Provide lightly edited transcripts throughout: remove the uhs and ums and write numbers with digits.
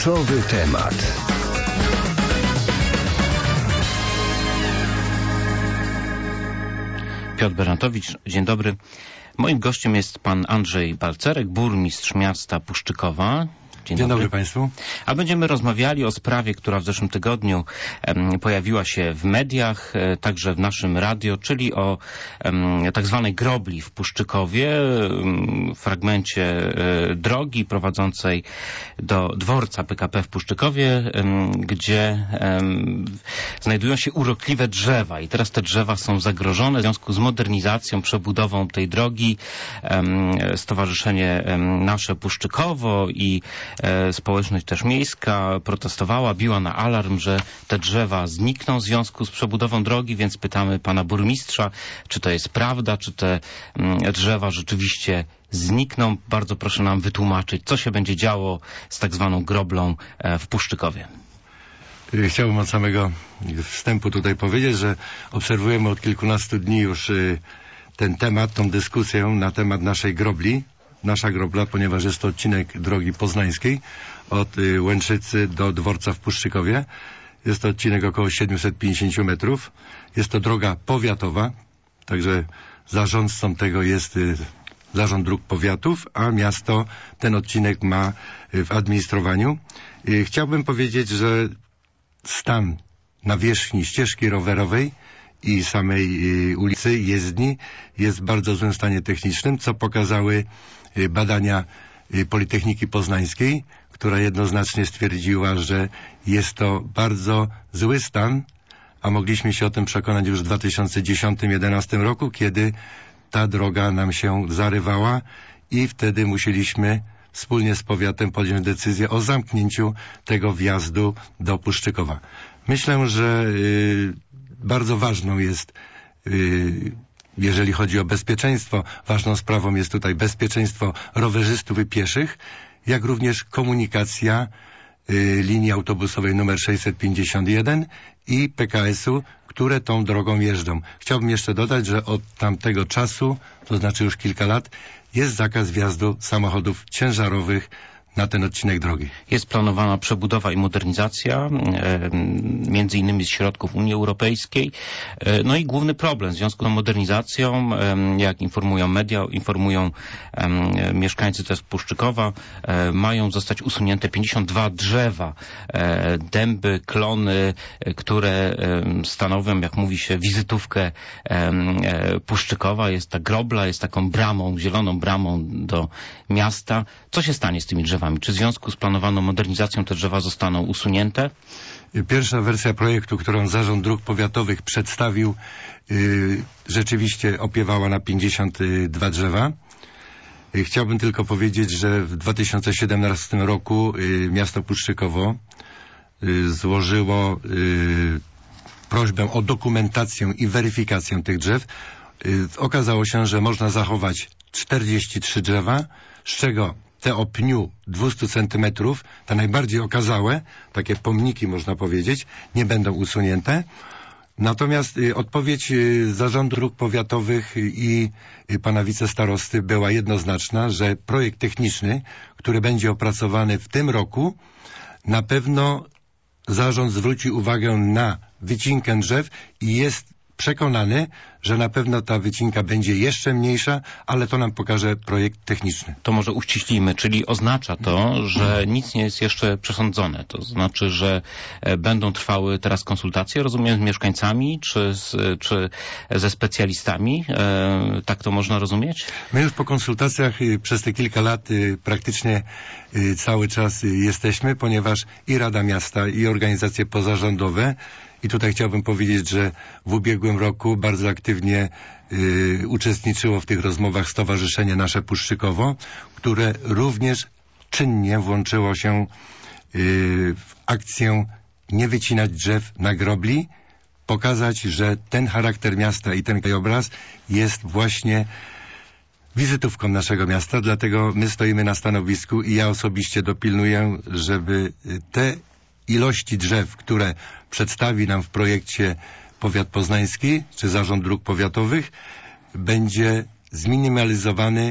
Kluczowy temat. Piotr Bernatowicz, dzień dobry. Moim gościem jest pan Andrzej Balcerek, burmistrz miasta Puszczykowa. Dzień dobry Państwu. A będziemy rozmawiali o sprawie, która w zeszłym tygodniu pojawiła się w mediach, także w naszym radio, czyli o tak zwanej grobli w Puszczykowie, fragmencie drogi prowadzącej do dworca PKP w Puszczykowie, gdzie znajdują się urokliwe drzewa i teraz te drzewa są zagrożone w związku z modernizacją, przebudową tej drogi. Stowarzyszenie Nasze Puszczykowo i społeczność też miejska protestowała, biła na alarm, że te drzewa znikną w związku z przebudową drogi, więc pytamy pana burmistrza, czy to jest prawda, czy te drzewa rzeczywiście znikną. Bardzo proszę nam wytłumaczyć, co się będzie działo z tak zwaną groblą w Puszczykowie. Chciałbym od samego wstępu tutaj powiedzieć, że obserwujemy od kilkunastu dni już ten temat, tą dyskusję na temat naszej grobli. Nasza grobla, ponieważ jest to odcinek drogi poznańskiej od Łęczycy do dworca w Puszczykowie. Jest to odcinek około 750 metrów. Jest to droga powiatowa, także zarządcą tego jest Zarząd Dróg Powiatów, a miasto ten odcinek ma w administrowaniu. Chciałbym powiedzieć, że stan nawierzchni ścieżki rowerowej i samej ulicy jezdni jest w bardzo złym stanie technicznym, co pokazały badania Politechniki Poznańskiej, która jednoznacznie stwierdziła, że jest to bardzo zły stan, a mogliśmy się o tym przekonać już w 2010-2011 roku, kiedy ta droga nam się zarywała i wtedy musieliśmy wspólnie z powiatem podjąć decyzję o zamknięciu tego wjazdu do Puszczykowa. Myślę, że bardzo ważną jest, jeżeli chodzi o bezpieczeństwo, ważną sprawą jest tutaj bezpieczeństwo rowerzystów i pieszych, jak również komunikacja linii autobusowej numer 651 i PKS-u, które tą drogą jeżdżą. Chciałbym jeszcze dodać, że od tamtego czasu, to znaczy już kilka lat, jest zakaz wjazdu samochodów ciężarowych na ten odcinek drogi. Jest planowana przebudowa i modernizacja, między innymi z środków Unii Europejskiej. No i główny problem w związku z modernizacją, jak informują media, informują mieszkańcy też Puszczykowa, mają zostać usunięte 52 drzewa, dęby, klony, które stanowią, jak mówi się, wizytówkę Puszczykowa. Jest ta grobla, jest taką bramą, zieloną bramą do miasta. Co się stanie z tymi drzewami? Czy w związku z planowaną modernizacją te drzewa zostaną usunięte? Pierwsza wersja projektu, którą Zarząd Dróg Powiatowych przedstawił, rzeczywiście opiewała na 52 drzewa. Chciałbym tylko powiedzieć, że w 2017 roku miasto Puszczykowo złożyło prośbę o dokumentację i weryfikację tych drzew. Okazało się, że można zachować 43 drzewa, z czego te o pniu 200 cm, te najbardziej okazałe, takie pomniki można powiedzieć, nie będą usunięte. Natomiast odpowiedź Zarządu Dróg Powiatowych i pana wicestarosty była jednoznaczna, że projekt techniczny, który będzie opracowany w tym roku, na pewno zarząd zwróci uwagę na wycinkę drzew i jest przekonany, że na pewno ta wycinka będzie jeszcze mniejsza, ale to nam pokaże projekt techniczny. To może uściślimy, czyli oznacza to, że nic nie jest jeszcze przesądzone. To znaczy, że będą trwały teraz konsultacje, rozumiem, z mieszkańcami czy ze specjalistami? Tak to można rozumieć? My już po konsultacjach przez te kilka lat praktycznie cały czas jesteśmy, ponieważ i Rada Miasta, i organizacje pozarządowe, i tutaj chciałbym powiedzieć, że w ubiegłym roku bardzo aktywnie uczestniczyło w tych rozmowach Stowarzyszenie Nasze Puszczykowo, które również czynnie włączyło się w akcję nie wycinać drzew na grobli, pokazać, że ten charakter miasta i ten krajobraz jest właśnie wizytówką naszego miasta, dlatego my stoimy na stanowisku i ja osobiście dopilnuję, żeby te ilości drzew, które przedstawi nam w projekcie Powiat Poznański czy Zarząd Dróg Powiatowych, będzie zminimalizowany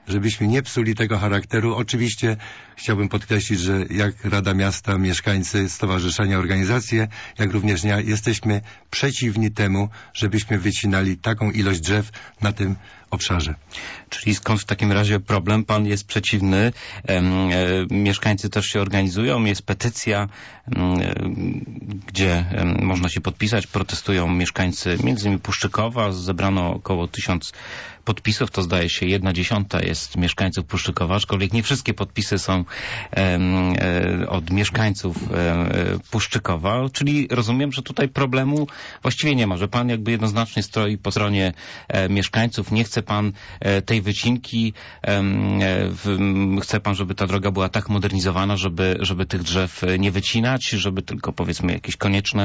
żebyśmy nie psuli tego charakteru. Oczywiście chciałbym podkreślić, że jak Rada Miasta, mieszkańcy, stowarzyszenia, organizacje, jak również ja, jesteśmy przeciwni temu, żebyśmy wycinali taką ilość drzew na tym obszarze. Czyli skąd w takim razie problem? Pan jest przeciwny, mieszkańcy też się organizują, jest petycja, gdzie można się podpisać, protestują mieszkańcy między innymi Puszczykowa, zebrano około 1000 podpisów, to zdaje się 1/10 jest mieszkańców Puszczykowa, aczkolwiek nie wszystkie podpisy są od mieszkańców Puszczykowa, czyli rozumiem, że tutaj problemu właściwie nie ma, że pan jakby jednoznacznie stoi po stronie mieszkańców, nie chce pan tej wycinki, chce pan, żeby ta droga była tak modernizowana, żeby tych drzew nie wycinać, żeby tylko powiedzmy jakieś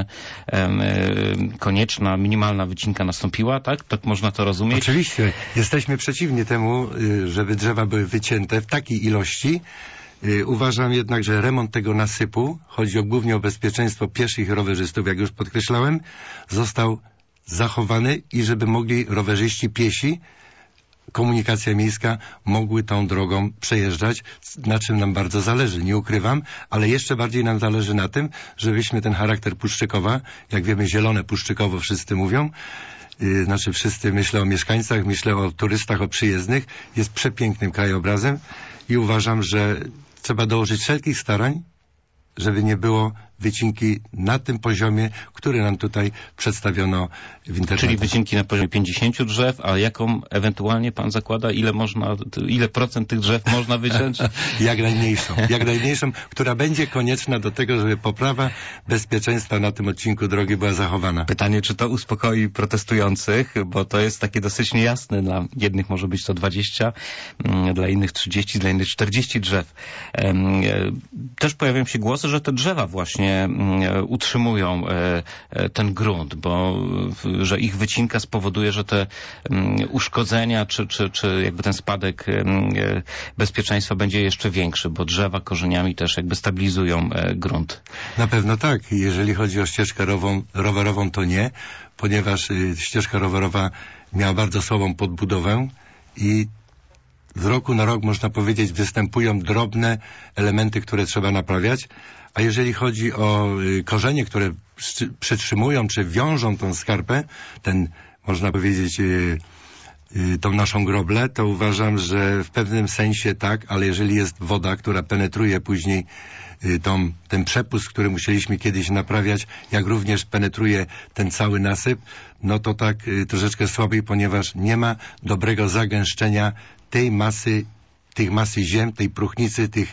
konieczna, minimalna wycinka nastąpiła, tak? Tak można to rozumieć? Oczywiście. Jesteśmy przeciwni temu, żeby drzewa były wycięte w takiej ilości. Uważam jednak, że remont tego nasypu, chodzi głównie o bezpieczeństwo pieszych i rowerzystów, jak już podkreślałem, został zachowany i żeby mogli rowerzyści, piesi, komunikacja miejska mogły tą drogą przejeżdżać, na czym nam bardzo zależy, nie ukrywam, ale jeszcze bardziej nam zależy na tym, żebyśmy ten charakter Puszczykowa, jak wiemy zielone Puszczykowo wszyscy mówią, znaczy wszyscy, myślę o mieszkańcach, myślę o turystach, o przyjezdnych, jest przepięknym krajobrazem i uważam, że trzeba dołożyć wszelkich starań, żeby nie było wycinki na tym poziomie, który nam tutaj przedstawiono w internecie. Czyli wycinki na poziomie 50 drzew, a jaką ewentualnie pan zakłada, ile procent tych drzew można wyciąć? Jak najmniejszą, która będzie konieczna do tego, żeby poprawa bezpieczeństwa na tym odcinku drogi była zachowana. Pytanie, czy to uspokoi protestujących, bo to jest takie dosyć niejasne. Dla jednych może być to 20, dla innych 30, dla innych 40 drzew. Też pojawiają się głosy, że te drzewa właśnie utrzymują ten grunt, bo że ich wycinka spowoduje, że te uszkodzenia czy jakby ten spadek bezpieczeństwa będzie jeszcze większy, bo drzewa korzeniami też jakby stabilizują grunt. Na pewno tak. Jeżeli chodzi o ścieżkę rowerową, to nie, ponieważ ścieżka rowerowa miała bardzo słabą podbudowę i z roku na rok, można powiedzieć, występują drobne elementy, które trzeba naprawiać, a jeżeli chodzi o korzenie, które przytrzymują czy wiążą tą skarpę, można powiedzieć, tą naszą groblę, to uważam, że w pewnym sensie tak, ale jeżeli jest woda, która penetruje później ten przepust, który musieliśmy kiedyś naprawiać, jak również penetruje ten cały nasyp, no to tak troszeczkę słabiej, ponieważ nie ma dobrego zagęszczenia tej masy ziem, tej próchnicy, tych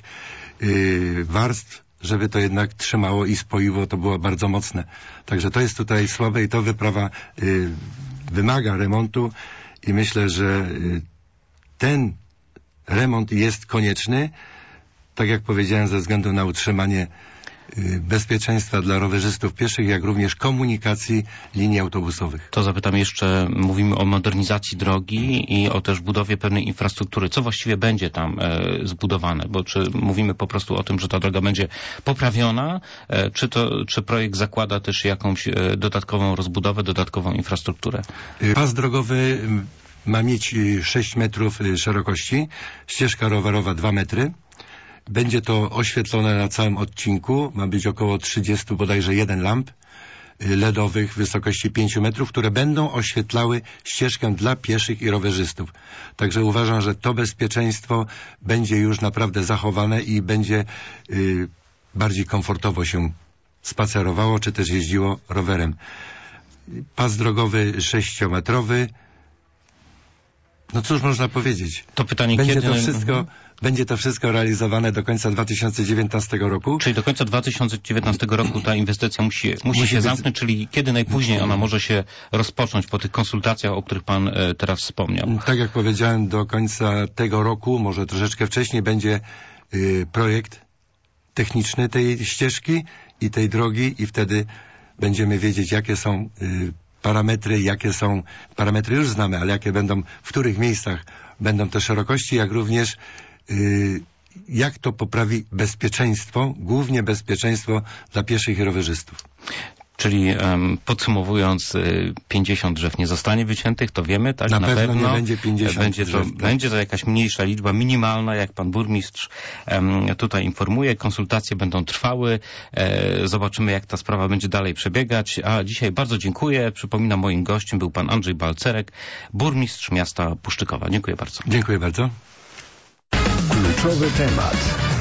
warstw, żeby to jednak trzymało i spoiło, to było bardzo mocne. Także to jest tutaj słabe i to wyprawa wymaga remontu i myślę, że ten remont jest konieczny, tak jak powiedziałem, ze względu na utrzymanie bezpieczeństwa dla rowerzystów pieszych, jak również komunikacji linii autobusowych. To zapytam jeszcze, mówimy o modernizacji drogi i o też budowie pewnej infrastruktury. Co właściwie będzie tam zbudowane? Bo czy mówimy po prostu o tym, że ta droga będzie poprawiona, czy projekt zakłada też jakąś dodatkową rozbudowę, dodatkową infrastrukturę? Pas drogowy ma mieć 6 metrów szerokości, ścieżka rowerowa 2 metry. Będzie to oświetlone na całym odcinku. Ma być około 30 bodajże 1 lamp LEDowych w wysokości 5 metrów, które będą oświetlały ścieżkę dla pieszych i rowerzystów. Także uważam, że to bezpieczeństwo będzie już naprawdę zachowane i będzie bardziej komfortowo się spacerowało, czy też jeździło rowerem. Pas drogowy 6-metrowy. No cóż można powiedzieć? To pytanie, Będzie to wszystko realizowane do końca 2019 roku. Czyli do końca 2019 roku ta inwestycja musi się zamknąć, czyli kiedy najpóźniej ona może się rozpocząć po tych konsultacjach, o których pan teraz wspomniał? Tak jak powiedziałem, do końca tego roku, może troszeczkę wcześniej, będzie projekt techniczny tej ścieżki i tej drogi i wtedy będziemy wiedzieć, jakie są parametry już znamy, ale jakie będą, w których miejscach będą te szerokości, jak również jak to poprawi bezpieczeństwo, głównie bezpieczeństwo dla pieszych i rowerzystów. Czyli podsumowując, 50 drzew nie zostanie wyciętych, to wiemy, tak? Na pewno nie będzie 50 drzew. Będzie to jakaś mniejsza liczba, minimalna, jak pan burmistrz tutaj informuje. Konsultacje będą trwały. Zobaczymy, jak ta sprawa będzie dalej przebiegać. A dzisiaj bardzo dziękuję. Przypominam, moim gościem był pan Andrzej Balcerek, burmistrz miasta Puszczykowa. Dziękuję bardzo. Dziękuję bardzo. Kluczowy temat.